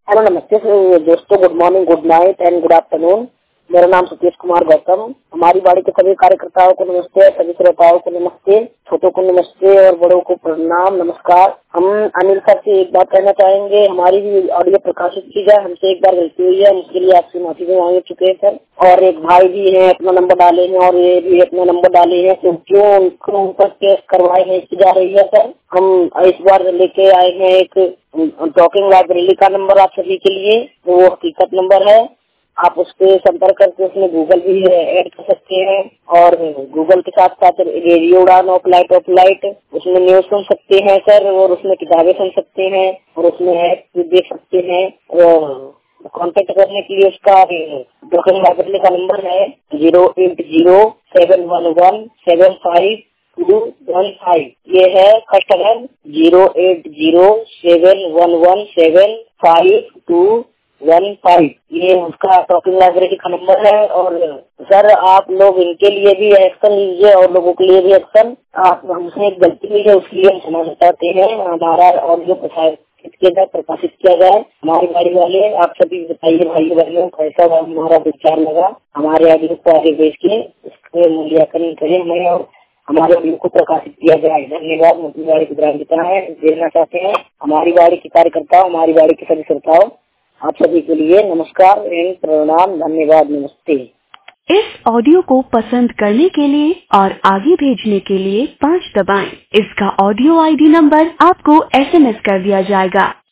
Hello नमस्ते दोस्तों, good morning, good night and good afternoon. मेरा नाम सतीश कुमार गौतम। हमारी बाड़ी के सभी कार्यकर्ताओं को नमस्ते, सभी श्रोताओं को नमस्ते, छोटों को नमस्ते और बड़ों को प्रणाम, नमस्कार। हम अनिल सर से एक बात कहना चाहेंगे, हमारी भी ऑडियो प्रकाशित की जाए। हमसे एक बार गलती हुई है, उसके लिए आपसे माफी मांग चुके हैं सर। और एक भाई भी है, अपना नंबर डाले हैं और ये भी अपना नंबर डाले हैं, तो क्यों उनको ऊपर केस करवाए नहीं की जा रही है सर। हम इस बार लेके आए हैं एक टॉकिंग लाइब्रेरी का नंबर आप सभी के लिए, वो हकीकत नंबर है। आप उस पर संपर्क करके उसमें गूगल भी ऐड कर सकते हैं और गूगल के साथ साथ रेडियो उड़ान ऑफ लाइट उसमें न्यूज सुन सकते हैं सर, और उसमें किताबें सुन सकते हैं और उसमें ऐप भी देख सकते हैं। और कांटेक्ट करने के लिए उसका टॉकिंग लाइब्रेरी का नंबर है 08071175215। ये है कस्टमर 08071175215। ये उसका टॉकिंग लाइब्रेरी का नंबर है। और सर आप लोग इनके लिए भी एक्शन लीजिए और लोगों के लिए भी एक्शन। आप हमसे एक गलती हुई है, उसके लिए हम क्षमा चाहते हैं। हमारा ऑडियो प्रकाशित किया जाए। हमारी बाड़ी वाले आप सभी बताइए भाई बहनों, कैसा हमारा विचार लगा। हमारे ऑडियो को आगे भेज के इसके मूल्यांकन करें हमें और हमारे ऑडियो को प्रकाशित किया जाए। धन्यवाद। अपनी बाड़ी की ग्रामीणता है देना चाहते हैं। हमारी बाड़ी के कार्यकर्ताओं, हमारी बाड़ी के सभी श्रोताओं, आप सभी के लिए नमस्कार एवं प्रणाम, धन्यवाद, नमस्ते। इस ऑडियो को पसंद करने के लिए और आगे भेजने के लिए 5 दबाएं। इसका ऑडियो आईडी नंबर आपको SMS कर दिया जाएगा।